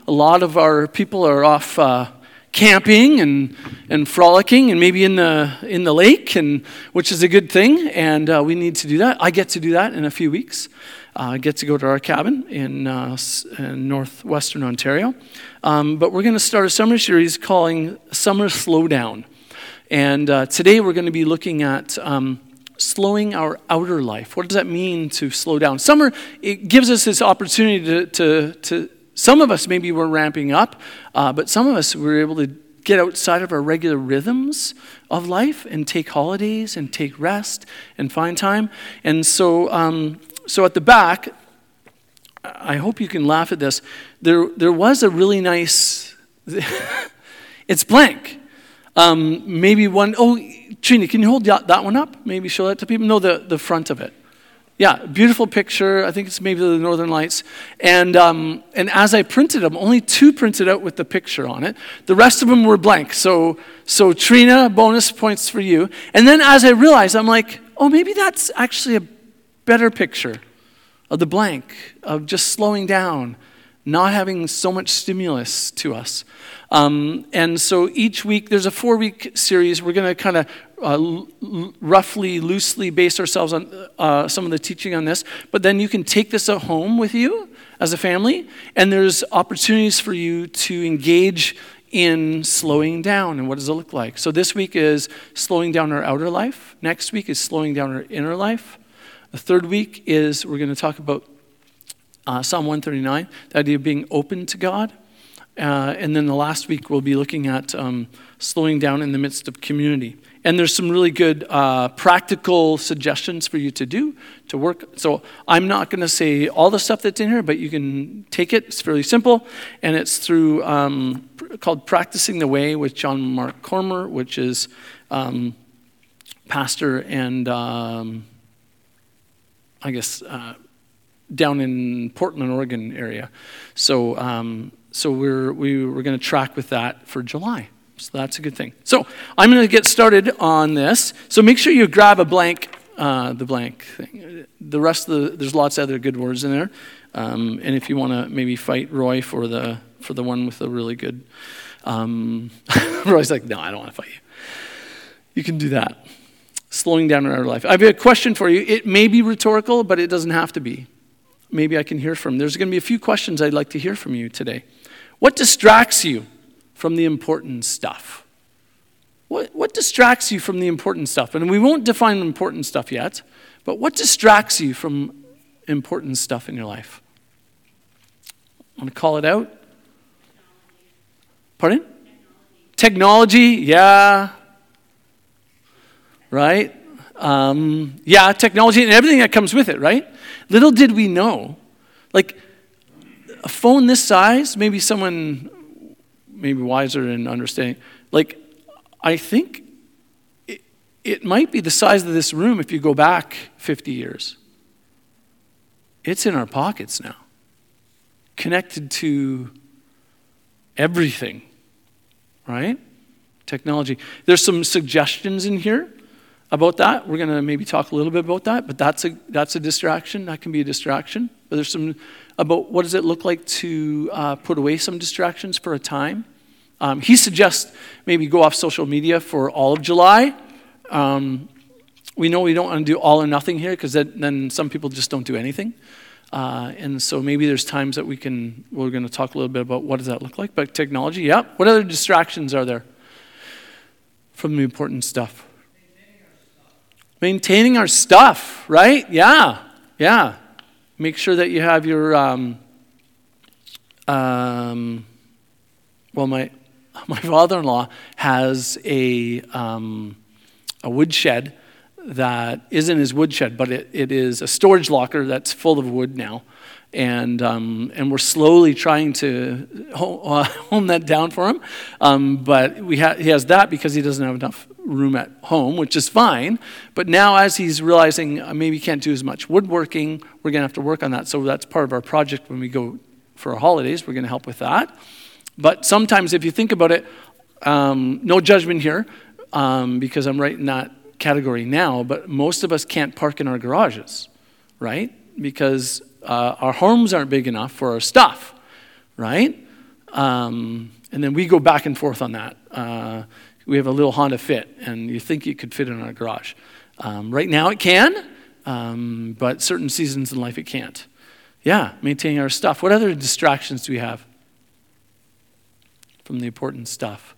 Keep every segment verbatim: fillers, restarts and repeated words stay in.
a lot of our people are off uh, camping and and frolicking and maybe in the in the lake, and which is a good thing, and uh, we need to do that. I get to do that in a few weeks. Uh, I get to go to our cabin in, uh, in northwestern Ontario. Um, but we're going to start a summer series calling Summer Slowdown. And uh, today we're going to be looking at um, slowing our outer life. What does that mean to slow down? Summer, it gives us this opportunity to, to, to some of us maybe we're ramping up, uh, but some of us we're able to get outside of our regular rhythms of life and take holidays and take rest and find time. And so... Um, So at the back, I hope you can laugh at this. There, there was a really nice. It's blank. Um, maybe one. Oh, Trina, can you hold that, that one up? Maybe show that to people. No, the the front of it. Yeah, beautiful picture. I think it's maybe the Northern Lights. And um, and as I printed them, only two printed out with the picture on it. The rest of them were blank. So so Trina, bonus points for you. And then as I realized, I'm like, oh, maybe that's actually a better picture of the blank, of just slowing down, not having so much stimulus to us. Um, and so each week, there's a four-week series. We're going to kind of uh, l- roughly, loosely base ourselves on uh, some of the teaching on this. But then you can take this at home with you as a family, and there's opportunities for you to engage in slowing down. And what does it look like? So this week is slowing down our outer life. Next week is slowing down our inner life. The third week is we're going to talk about uh, Psalm one thirty-nine, the idea of being open to God. Uh, and then the last week we'll be looking at um, slowing down in the midst of community. And there's some really good uh, practical suggestions for you to do, to work. So I'm not going to say all the stuff that's in here, but you can take it. It's fairly simple. And it's through, um, pr- called Practicing the Way with John Mark Cormer, which is um, pastor and... Um, I guess, uh, down in Portland, Oregon area. So um, so we're we, we're going to track with that for July. So that's a good thing. So I'm going to get started on this. So make sure you grab a blank, uh, the blank thing. The rest of the, there's lots of other good words in there. Um, and if you want to maybe fight Roy for the for the one with the really good, um, Roy's like, no, I don't want to fight you. You can do that. Slowing down in our life. I have a question for you. It may be rhetorical, but it doesn't have to be. Maybe I can hear from. There's going to be a few questions I'd like to hear from you today. What distracts you from the important stuff? What, what distracts you from the important stuff? And we won't define important stuff yet, but what distracts you from important stuff in your life? Want to call it out? Pardon? Technology, yeah. Right? Um, yeah, technology and everything that comes with it, right? Little did we know, like a phone this size, maybe someone, maybe wiser and understanding, like I think it, it might be the size of this room if you go back fifty years. It's in our pockets now, connected to everything, right? Technology. There's some suggestions in here about that. We're going to maybe talk a little bit about that, but that's a that's a distraction. That can be a distraction. But there's some about what does it look like to uh, put away some distractions for a time. Um, he suggests maybe go off social media for all of July. Um, we know we don't want to do all or nothing here because then some people just don't do anything. Uh, and so maybe there's times that we can, we're going to talk a little bit about what does that look like. But technology, yeah. What other distractions are there from the important stuff? Maintaining our stuff, right? Yeah, yeah. Make sure that you have your, um, um, well, my my father-in-law has a um, a woodshed that isn't his woodshed, but it, it is a storage locker that's full of wood now. And um, and we're slowly trying to home, uh, home that down for him. Um, but we ha- he has that because he doesn't have enough room at home, which is fine. But now as he's realizing uh, maybe he can't do as much woodworking, we're going to have to work on that. So that's part of our project when we go for our holidays. We're going to help with that. But sometimes if you think about it, um, no judgment here, um, because I'm right in that category now, but most of us can't park in our garages, right? Because uh, our homes aren't big enough for our stuff, right? Um, and then we go back and forth on that. Uh, we have a little Honda Fit, and you think it could fit in our garage. Um, right now it can, um, but certain seasons in life it can't. Yeah, maintaining our stuff. What other distractions do we have from the important stuff?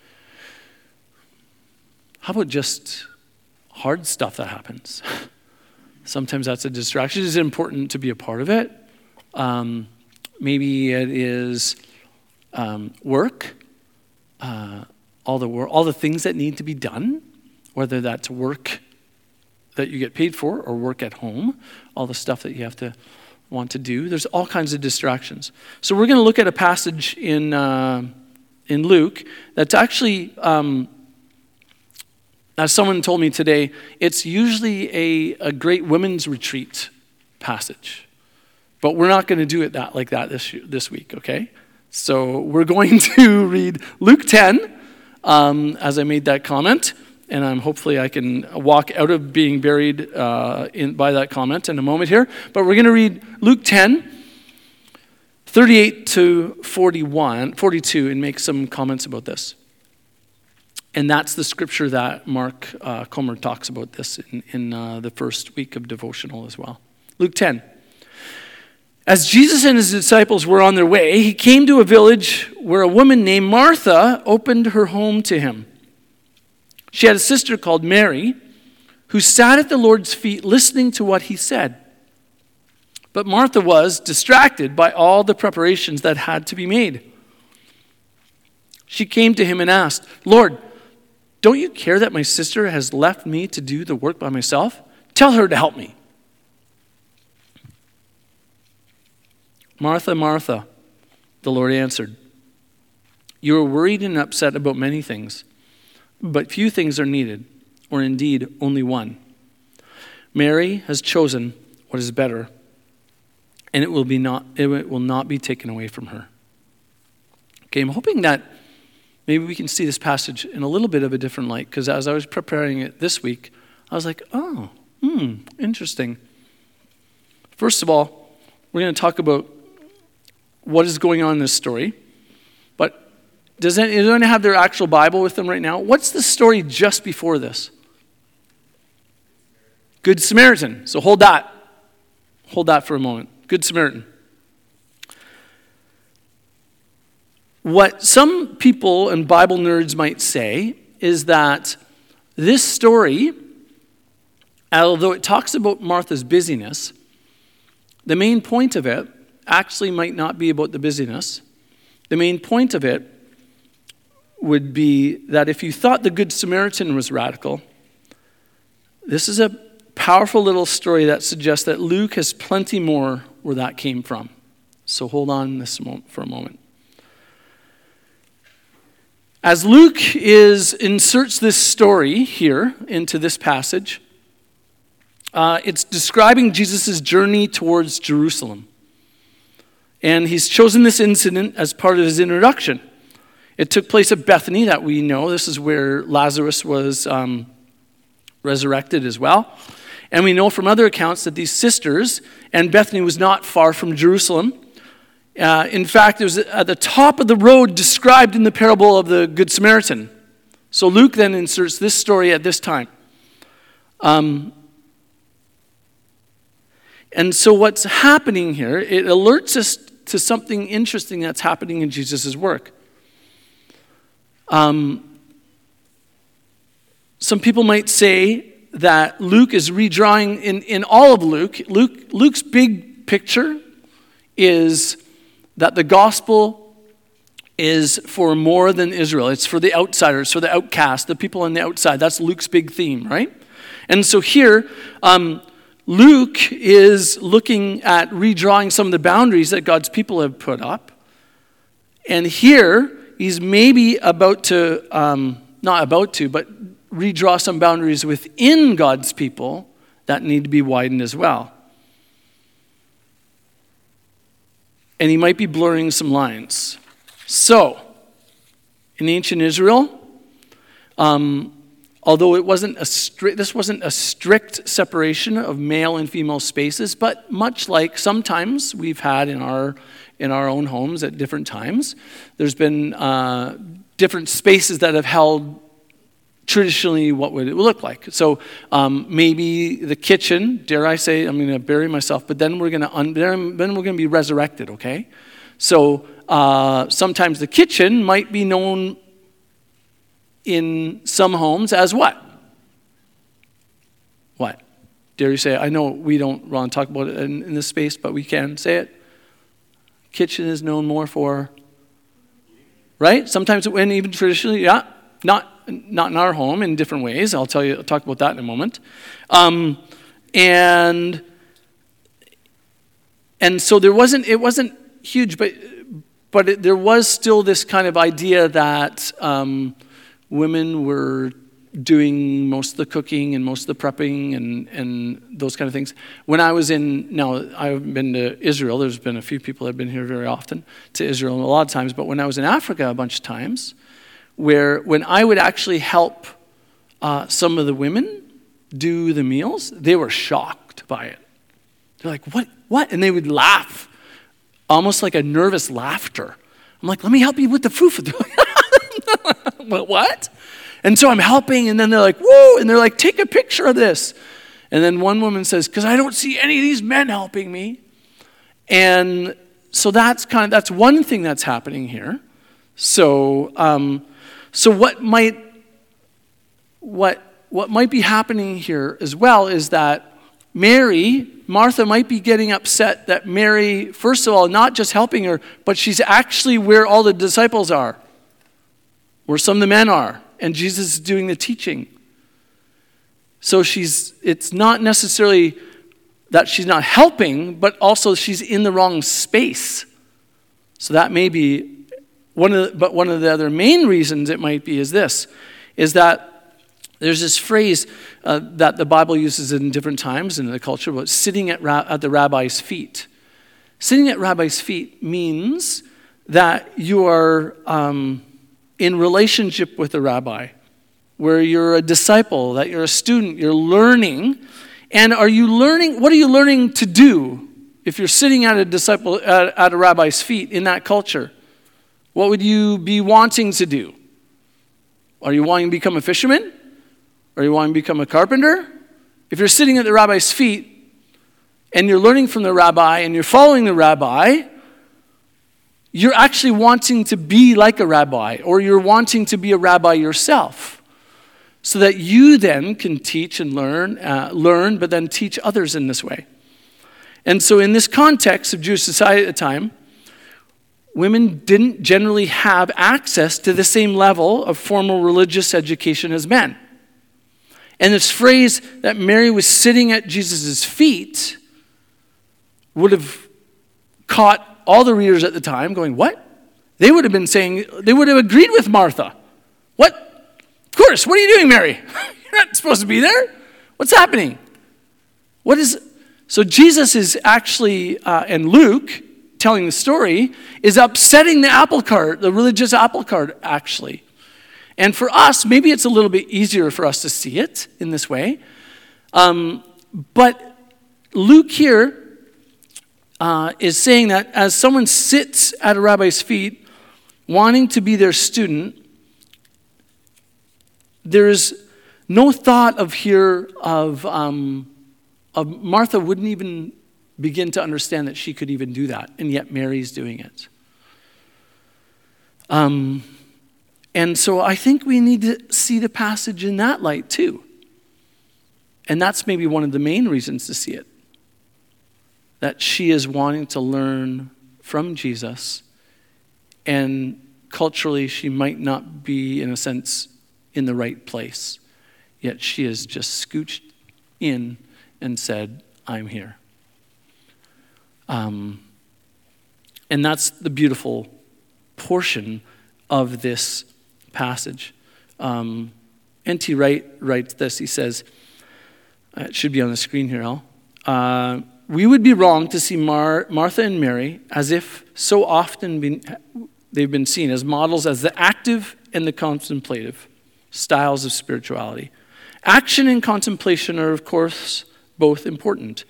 How about just hard stuff that happens? Sometimes that's a distraction. It is important to be a part of it. Um, maybe it is um, work, uh, all the wor- all the things that need to be done, whether that's work that you get paid for or work at home, all the stuff that you have to want to do. There's all kinds of distractions. So we're going to look at a passage in uh, in Luke that's actually, um, as someone told me today, it's usually a, a great women's retreat passage. But we're not going to do it that like that this this week, okay? So we're going to read Luke ten, um, as I made that comment, and I'm hopefully I can walk out of being buried uh, in by that comment in a moment here. But we're going to read Luke ten, thirty-eight to forty-one, forty-two, and make some comments about this. And that's the scripture that Mark uh, Comer talks about this in, in uh, the first week of devotional as well. Luke ten. As Jesus and his disciples were on their way, he came to a village where a woman named Martha opened her home to him. She had a sister called Mary, who sat at the Lord's feet listening to what he said. But Martha was distracted by all the preparations that had to be made. She came to him and asked, "Lord, don't you care that my sister has left me to do the work by myself? Tell her to help me." "Martha, Martha," the Lord answered, "you are worried and upset about many things, but few things are needed, or indeed only one. Mary has chosen what is better, and it will be not it will not be taken away from her." Okay, I'm hoping that maybe we can see this passage in a little bit of a different light, because as I was preparing it this week, I was like, oh, hmm, interesting. First of all, we're going to talk about what is going on in this story. But does anyone have their actual Bible with them right now? What's the story just before this? Good Samaritan. So hold that. Hold that for a moment. Good Samaritan. What some people and Bible nerds might say is that this story, although it talks about Martha's busyness, the main point of it actually might not be about the busyness. The main point of it would be that if you thought the Good Samaritan was radical, this is a powerful little story that suggests that Luke has plenty more where that came from. So hold on this for a moment. As Luke is inserts this story here into this passage, uh, it's describing Jesus' journey towards Jerusalem. And he's chosen this incident as part of his introduction. It took place at Bethany, that we know. This is where Lazarus was um, resurrected as well. And we know from other accounts that these sisters, and Bethany was not far from Jerusalem. Uh, in fact, it was at the top of the road described in the parable of the Good Samaritan. So Luke then inserts this story at this time. Um, and so what's happening here, it alerts us to something interesting that's happening in Jesus' work. Um, some people might say that Luke is redrawing, in, in all of Luke, Luke, Luke's big picture is that the gospel is for more than Israel. It's for the outsiders, for the outcast, the people on the outside. That's Luke's big theme, right? And so here, um, Luke is looking at redrawing some of the boundaries that God's people have put up. And here, he's maybe about to, um, not about to, but redraw some boundaries within God's people that need to be widened as well. And he might be blurring some lines. So, in ancient Israel, um, although it wasn't a strict, this wasn't a strict separation of male and female spaces, but much like sometimes we've had in our in our own homes at different times. There's been uh, different spaces that have held traditionally what would it look like. So um, maybe the kitchen, dare I say, I'm going to bury myself, but then we're going to un- then we're going to be resurrected, okay? So uh, sometimes the kitchen might be known in some homes as what? What? Dare you say it? I know we don't want to talk about it in, in this space, but we can say it. Kitchen is known more for, right? Sometimes, and even traditionally, yeah, not not in our home, in different ways. I'll tell you, I'll talk about that in a moment. Um, and and so there wasn't, it wasn't huge, but but it, there was still this kind of idea that um, women were doing most of the cooking and most of the prepping and, and those kind of things. When I was in, now I've been to Israel, there's been a few people that have been here very often to Israel a lot of times, but when I was in Africa a bunch of times, where when I would actually help uh, some of the women do the meals, they were shocked by it. They're like, what, what? And they would laugh, almost like a nervous laughter. I'm like, let me help you with the food. What? What? And so I'm helping, and then they're like, whoa, and they're like, take a picture of this. And then one woman says, because I don't see any of these men helping me. And so that's kind of, that's one thing that's happening here. So, um, so what might, what, what might be happening here as well is that Mary, Martha might be getting upset that Mary, first of all, not just helping her, but she's actually where all the disciples are, where some of the men are. And Jesus is doing the teaching. So she's, it's not necessarily that she's not helping, but also she's in the wrong space. So that may be one of the, but one of the other main reasons it might be is this, is that there's this phrase uh, that the Bible uses in different times in the culture about sitting at, ra- at the rabbi's feet. Sitting at rabbi's feet means that you are um, in relationship with the rabbi, where you're a disciple, that you're a student, you're learning. And are you learning, what are you learning to do if you're sitting at a disciple, at, at a rabbi's feet in that culture? What would you be wanting to do? Are you wanting to become a fisherman? Are you wanting to become a carpenter? If you're sitting at the rabbi's feet and you're learning from the rabbi and you're following the rabbi, you're actually wanting to be like a rabbi, or you're wanting to be a rabbi yourself, so that you then can teach and learn, uh, learn, but then teach others in this way. And so in this context of Jewish society at the time, women didn't generally have access to the same level of formal religious education as men. And this phrase that Mary was sitting at Jesus' feet would have caught all the readers at the time going, what? They would have been saying, they would have agreed with Martha. What? Of course, what are you doing, Mary? You're not supposed to be there. What's happening? What is, so Jesus is actually, uh, and Luke, telling the story, is upsetting the apple cart, the religious apple cart, actually. And for us, maybe it's a little bit easier for us to see it in this way. Um, but Luke here uh, is saying that as someone sits at a rabbi's feet, wanting to be their student, there's no thought of here of, um, of Martha wouldn't even begin to understand that she could even do that, and yet Mary's doing it. Um, and so I think we need to see the passage in that light too. And that's maybe one of the main reasons to see it. That she is wanting to learn from Jesus, and culturally she might not be, in a sense, in the right place. Yet she has just scooched in and said, I'm here. Um, and that's the beautiful portion of this passage. Um, N T Wright writes this. He says, it should be on the screen here, Al. Uh, we would be wrong to see Mar- Martha and Mary as if so often been, they've been seen as models as the active and the contemplative styles of spirituality. Action and contemplation are, of course, both important.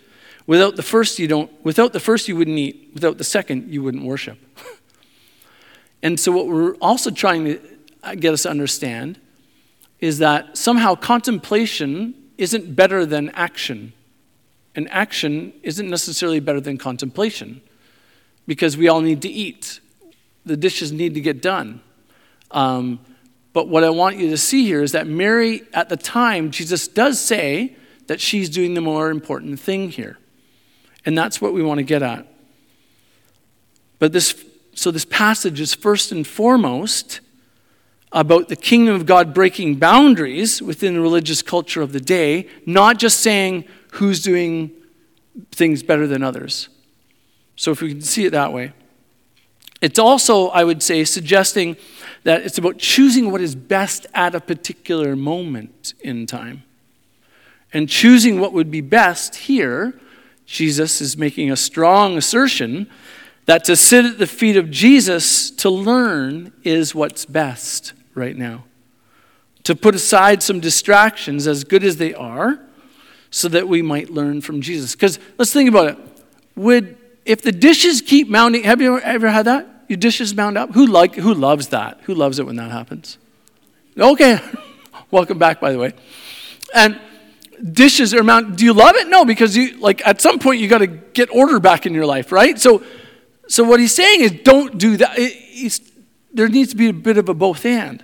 Without the first, you don't, without the first, you wouldn't eat. Without the second, you wouldn't worship. And so what we're also trying to get us to understand is that somehow contemplation isn't better than action. And action isn't necessarily better than contemplation, because we all need to eat. The dishes need to get done. Um, but what I want you to see here is that Mary, at the time, Jesus does say that she's doing the more important thing here. And that's what we want to get at. But this, so this passage is first and foremost about the kingdom of God breaking boundaries within the religious culture of the day, not just saying who's doing things better than others. So if we can see it that way. It's also, I would say, suggesting that it's about choosing what is best at a particular moment in time. And choosing what would be best here, Jesus is making a strong assertion that to sit at the feet of Jesus to learn is what's best right now. To put aside some distractions, as good as they are, so that we might learn from Jesus. Because let's think about it. Would if the dishes keep mounting, have you ever, ever had that? Your dishes mount up? Who like who loves that? Who loves it when that happens? Okay. Welcome back, by the way. And dishes are mount. Do you love it? No, because you like at some point you got to get order back in your life, right? So, so what he's saying is, don't do that. It, he's, there needs to be a bit of a both and.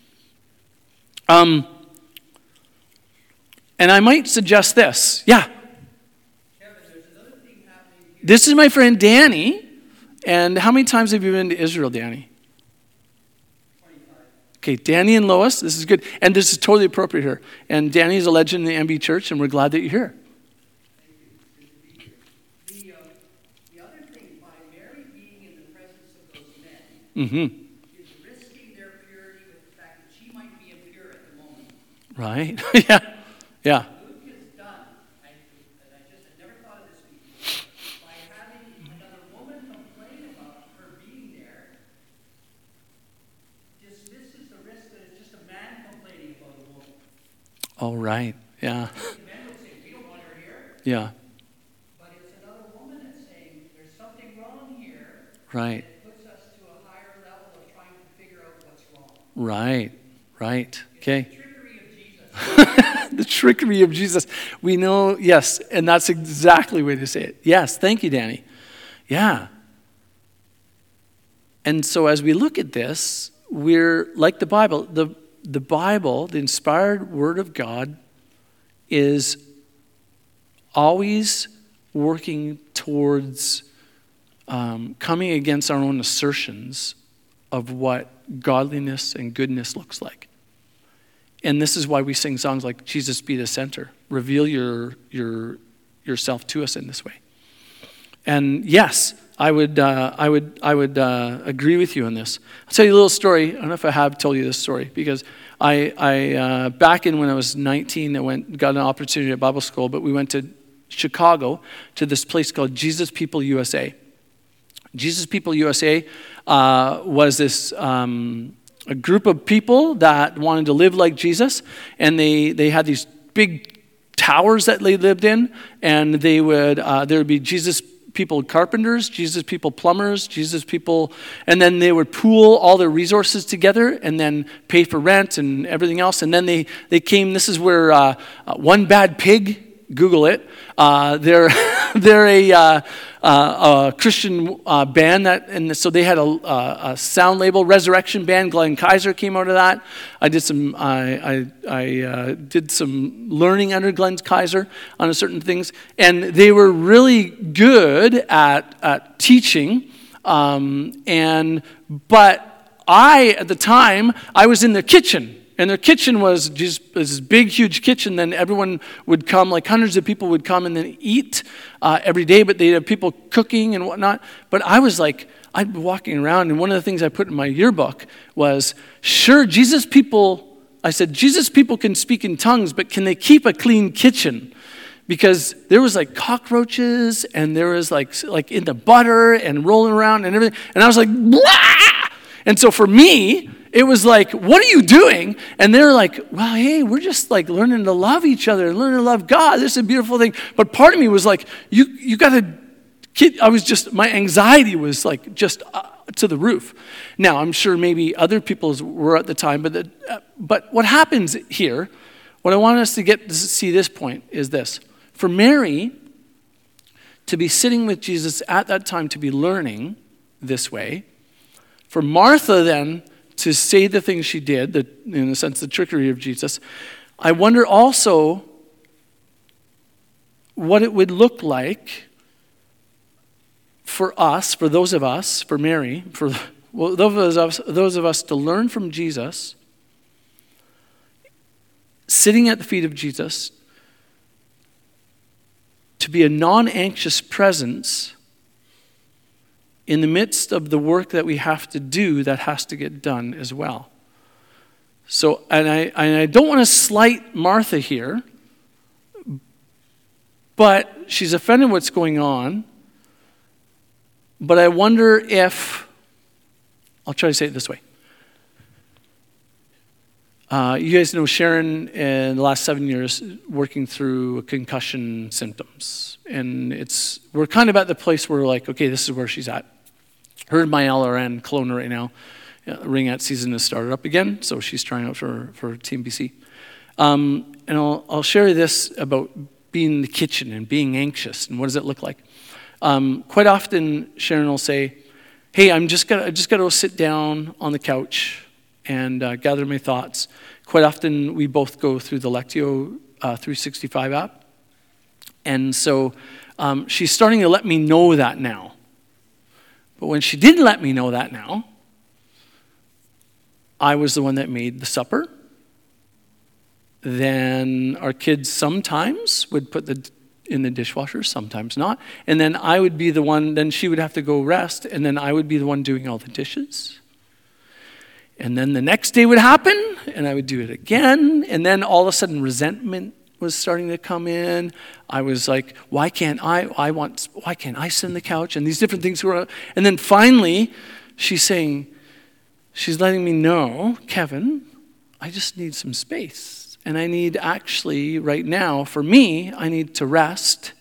Um, and I might suggest this. Yeah. Kevin, there's another thing happening here. This is my friend Danny. And how many times have you been to Israel, Danny? twenty-five. Okay, Danny and Lois, this is good. And this is totally appropriate here. And Danny is a legend in the M B Church, and we're glad that you're here. Thank you. Good to be here. The, uh, the other thing, by Mary being in the presence of those men, Mm-hmm. is risking their purity with the fact that she might be impure at the moment. Right? Yeah. Yeah. Luke is done. I, and I just had never thought of this before. By having another woman complain about her being there, dismisses the risk that it's just a man complaining about a woman. All right. Yeah. The men would say, we don't want her here. Yeah. But it's another woman that's saying, there's something wrong here. Right. It puts us to a higher level of trying to figure out what's wrong. Right. Right. Okay. It's the trickery of Jesus. The trickery of Jesus. We know, yes, and that's exactly the way to say it. Yes, thank you, Danny. Yeah. And so as we look at this, we're like the Bible. The, the Bible, the inspired Word of God, is always working towards um, coming against our own assertions of what godliness and goodness looks like. And this is why we sing songs like Jesus Be the Center. Reveal your your yourself to us in this way. And yes, I would uh, I would I would uh, agree with you on this. I'll tell you a little story. I don't know if I have told you this story, because I I uh, back in when I was nineteen, I went got an opportunity at Bible school, but we went to Chicago to this place called Jesus People U S A. Jesus People U S A uh, was this. Um, a group of people that wanted to live like Jesus, and they, they had these big towers that they lived in, and they would uh, there would be Jesus People carpenters, Jesus People plumbers, Jesus People, and then they would pool all their resources together and then pay for rent and everything else. And then they, they came, this is where uh, uh, One Bad Pig, Google it, uh, they're, they're a, uh, uh, a Christian uh, band, that, and so they had a, a, a sound label, Resurrection Band. Glenn Kaiser came out of that. I did some, I, I, I uh, did some learning under Glenn Kaiser on certain things, and they were really good at, at teaching. Um, and but I, at the time, I was in the kitchen. And their kitchen was just this big, huge kitchen. Then everyone would come, like hundreds of people would come and then eat uh, every day. But they'd have people cooking and whatnot. But I was like, I'd be walking around. And one of the things I put in my yearbook was, sure, Jesus people, I said, Jesus people can speak in tongues, but can they keep a clean kitchen? Because there was like cockroaches and there was like, like in the butter and rolling around and everything. And I was like, blah! And so for me, it was like, what are you doing? And they're like, well, hey, we're just like learning to love each other, learning to love God. This is a beautiful thing. But part of me was like, you you got to, kid. I was just, my anxiety was like just uh, to the roof. Now, I'm sure maybe other people's were at the time, but the, uh, but what happens here, what I want us to get to see this point is this. For Mary to be sitting with Jesus at that time, to be learning this way, for Martha then to say the things she did, the, in a sense, the trickery of Jesus, I wonder also what it would look like for us, for those of us, for Mary, for well, those of us, those of us to learn from Jesus, sitting at the feet of Jesus, to be a non-anxious presence in the midst of the work that we have to do that has to get done as well. So, and I, and I don't want to slight Martha here, but she's offended what's going on. But I wonder if, I'll try to say it this way. Uh, you guys know Sharon in the last seven years working through concussion symptoms. And it's we're kind of at the place where we're like, okay, this is where she's at. Her and my L R N, Kelowna right now, uh, ringette season has started up again, so she's trying out for, for Team B C. Um, and I'll, I'll share this about being in the kitchen and being anxious and what does it look like. Um, quite often, Sharon will say, hey, I'm just gonna, I just got to sit down on the couch and uh, gather my thoughts. Quite often, we both go through the Lectio uh, three sixty-five app. And so um, she's starting to let me know that now. But when she didn't let me know that now, I was the one that made the supper. Then our kids sometimes would put the in the dishwasher, sometimes not. And then I would be the one, then she would have to go rest, and then I would be the one doing all the dishes. And then the next day would happen, and I would do it again, and then all of a sudden resentment was starting to come in. I was like, why can't I, I want, why can't I sit on the couch? And these different things were, and then finally, she's saying, she's letting me know, Kevin, I just need some space. And I need actually, right now, for me, I need to rest.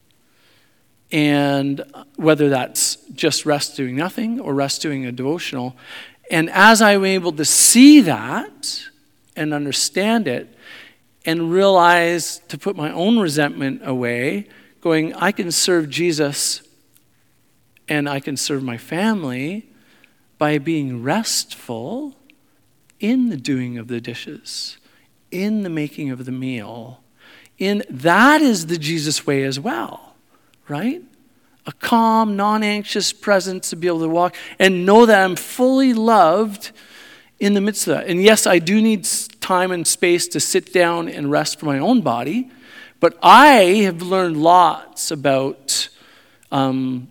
And whether that's just rest doing nothing or rest doing a devotional. And as I'm able to see that and understand it and realize to put my own resentment away, going, I can serve Jesus and I can serve my family by being restful in the doing of the dishes, in the making of the meal. In that is the Jesus way as well, right? A calm, non-anxious presence to be able to walk and know that I'm fully loved in the midst of that. And yes, I do need time and space to sit down and rest for my own body, but I have learned lots about, um,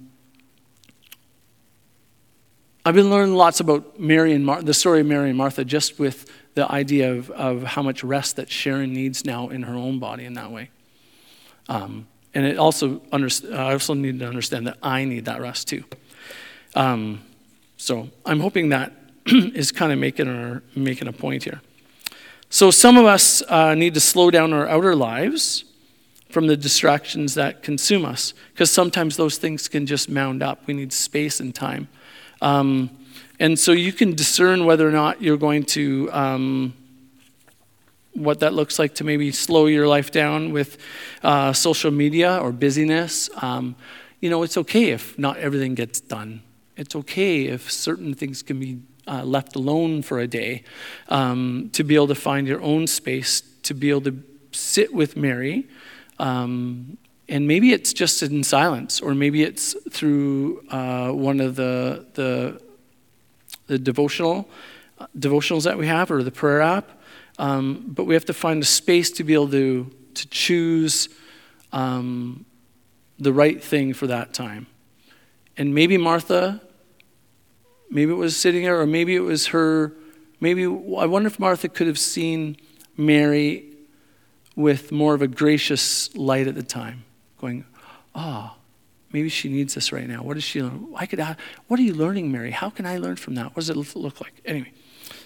I've been learning lots about Mary and Mar- the story of Mary and Martha, just with the idea of, of how much rest that Sharon needs now in her own body in that way. Um, and it also, under, I also need to understand that I need that rest too. Um, so I'm hoping that is kind of making a, making a point here. So some of us uh, need to slow down our outer lives from the distractions that consume us, because sometimes those things can just mound up. We need space and time. Um, and so you can discern whether or not you're going to, um, what that looks like to maybe slow your life down with uh, social media or busyness. Um, you know, it's okay if not everything gets done. It's okay if certain things can be uh, left alone for a day, um, to be able to find your own space, to be able to sit with Mary. Um, and maybe it's just in silence, or maybe it's through uh, one of the, the the devotional uh, devotionals that we have, or the prayer app. Um, but we have to find a space to be able to to choose um, the right thing for that time. And maybe Martha, maybe it was sitting there, or maybe it was her. Maybe I wonder if Martha could have seen Mary with more of a gracious light at the time, going, "Ah, oh, maybe she needs this right now. What does she learn? I could. Ask, what are you learning, Mary? How can I learn from that? What does it look like?" Anyway,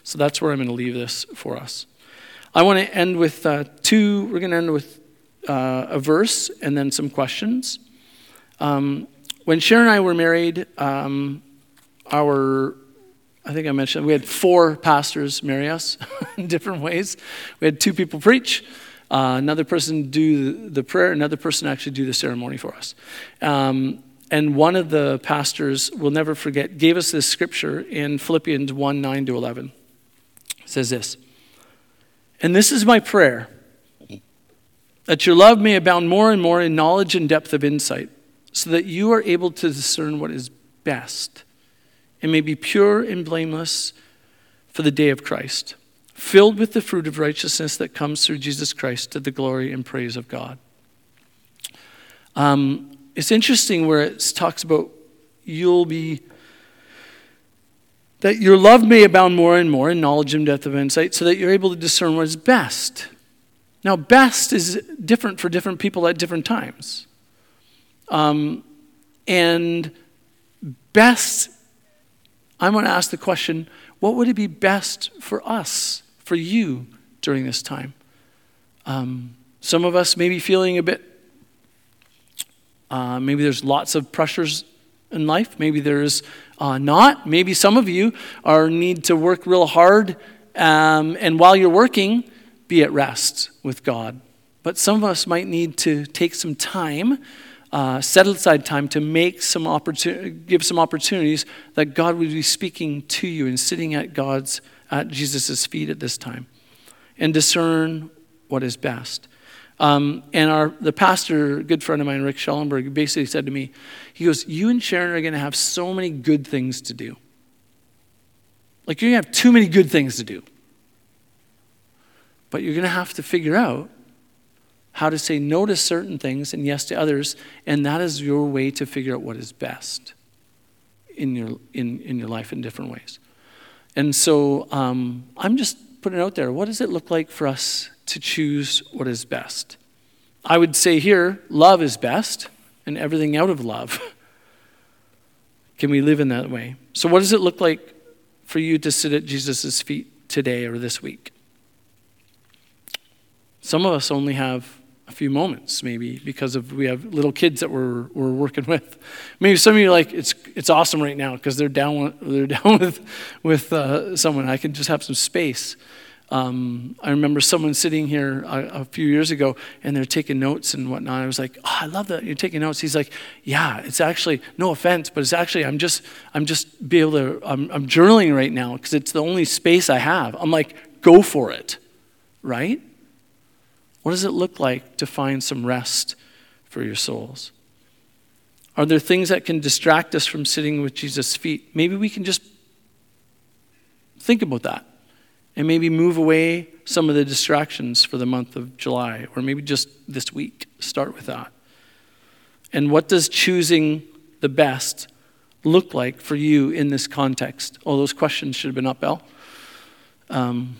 So that's where I'm going to leave this for us. I want to end with uh, two, we're going to end with uh, a verse and then some questions. Um, when Sharon and I were married, um, our, I think I mentioned, we had four pastors marry us in different ways. We had two people preach, uh, another person do the prayer, another person actually do the ceremony for us. Um, and one of the pastors, we'll never forget, gave us this scripture in Philippians one, nine to eleven. It says this, "And this is my prayer, that your love may abound more and more in knowledge and depth of insight, so that you are able to discern what is best, and may be pure and blameless for the day of Christ, filled with the fruit of righteousness that comes through Jesus Christ to the glory and praise of God." Um, it's interesting where it talks about you'll be, that your love may abound more and more in knowledge and depth of insight, so that you're able to discern what is best. Now, best is different for different people at different times. Um, and best, I'm going to ask the question, what would it be best for us, for you, during this time? Um, some of us may be feeling a bit, uh, maybe there's lots of pressures in life. Maybe there's uh, not. Maybe some of you are need to work real hard, um, and while you're working, be at rest with God. But some of us might need to take some time, uh, set aside time to make some opportunity, give some opportunities that God would be speaking to you and sitting at God's, at Jesus' feet at this time, and discern what is best. Um, and our the pastor, a good friend of mine, Rick Schellenberg, basically said to me, he goes, "You and Sharon are going to have so many good things to do. Like you're going to have too many good things to do. But you're going to have to figure out how to say no to certain things and yes to others, and that is your way to figure out what is best in your in, in your life in different ways." And so um, I'm just putting it out there. What does it look like for us to choose what is best? I would say here, love is best, and everything out of love. Can we live in that way? So what does it look like for you to sit at Jesus' feet today or this week? Some of us only have a few moments, maybe, because of we have little kids that we're we're working with. Maybe some of you are like, it's it's awesome right now because they're down they're down with with uh, someone. I can just have some space. Um, I remember someone sitting here a, a few years ago, and they're taking notes and whatnot. I was like, "Oh, I love that you're taking notes." He's like, "Yeah, it's actually no offense, but it's actually I'm just I'm just be able to I'm, I'm journaling right now because it's the only space I have." I'm like, "Go for it," right? What does it look like to find some rest for your souls? Are there things that can distract us from sitting with Jesus' feet? Maybe we can just think about that and maybe move away some of the distractions for the month of July, or maybe just this week. Start with that. And what does choosing the best look like for you in this context? Oh, those questions should have been up, Elle. Um,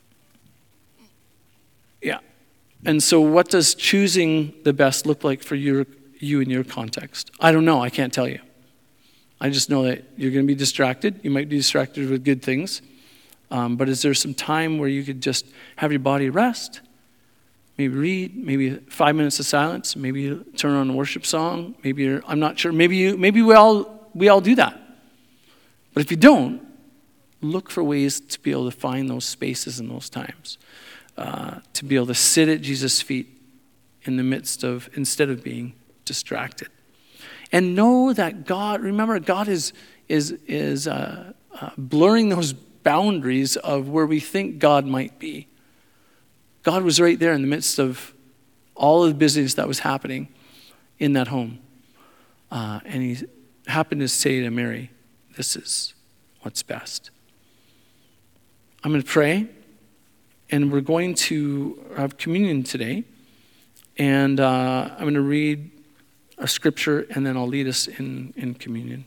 yeah. And so what does choosing the best look like for your, you in your context? I don't know. I can't tell you. I just know that you're going to be distracted. You might be distracted with good things. Um, but is there some time where you could just have your body rest? Maybe read, maybe five minutes of silence, maybe you turn on a worship song, maybe you're, I'm not sure, maybe you, maybe we all we all do that. But if you don't, look for ways to be able to find those spaces and those times. Uh, to be able to sit at Jesus' feet in the midst of, instead of being distracted. And know that God, remember, God is is is uh, uh, blurring those boundaries of where we think God might be. God was right there in the midst of all of the business that was happening in that home. Uh, and he happened to say to Mary, "This is what's best." I'm going to pray. And we're going to have communion today. And uh, I'm going to read a scripture, and then I'll lead us in, in communion.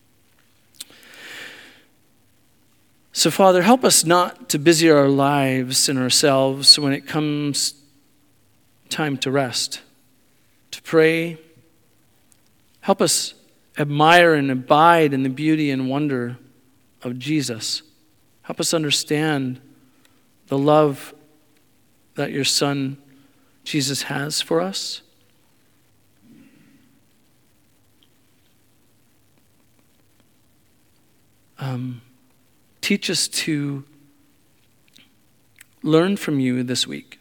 So, Father, help us not to busy our lives and ourselves when it comes time to rest, to pray. Help us admire and abide in the beauty and wonder of Jesus. Help us understand the love that your Son, Jesus, has for us. Um, teach us to learn from you this week.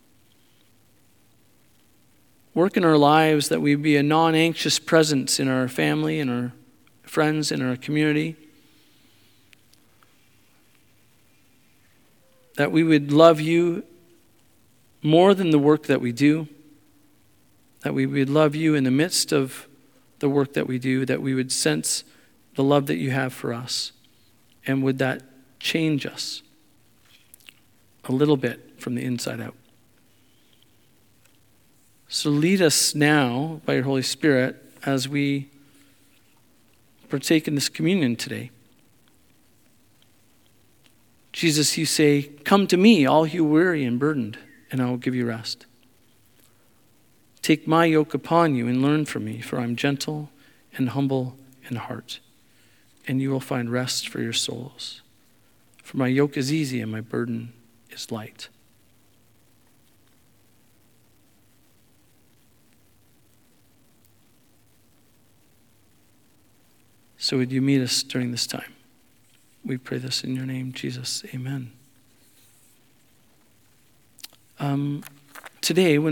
Work in our lives that we be a non-anxious presence in our family, in our friends, in our community. That we would love you more than the work that we do. That we would love you in the midst of the work that we do. That we would sense the love that you have for us. And would that change us a little bit from the inside out? So lead us now by your Holy Spirit as we partake in this communion today. Jesus, you say, come to me, all you weary and burdened, and I will give you rest. Take my yoke upon you and learn from me, for I'm gentle and humble in heart, and you will find rest for your souls. For my yoke is easy and my burden is light. So would you meet us during this time? We pray this in your name, Jesus. Amen. Um, today, when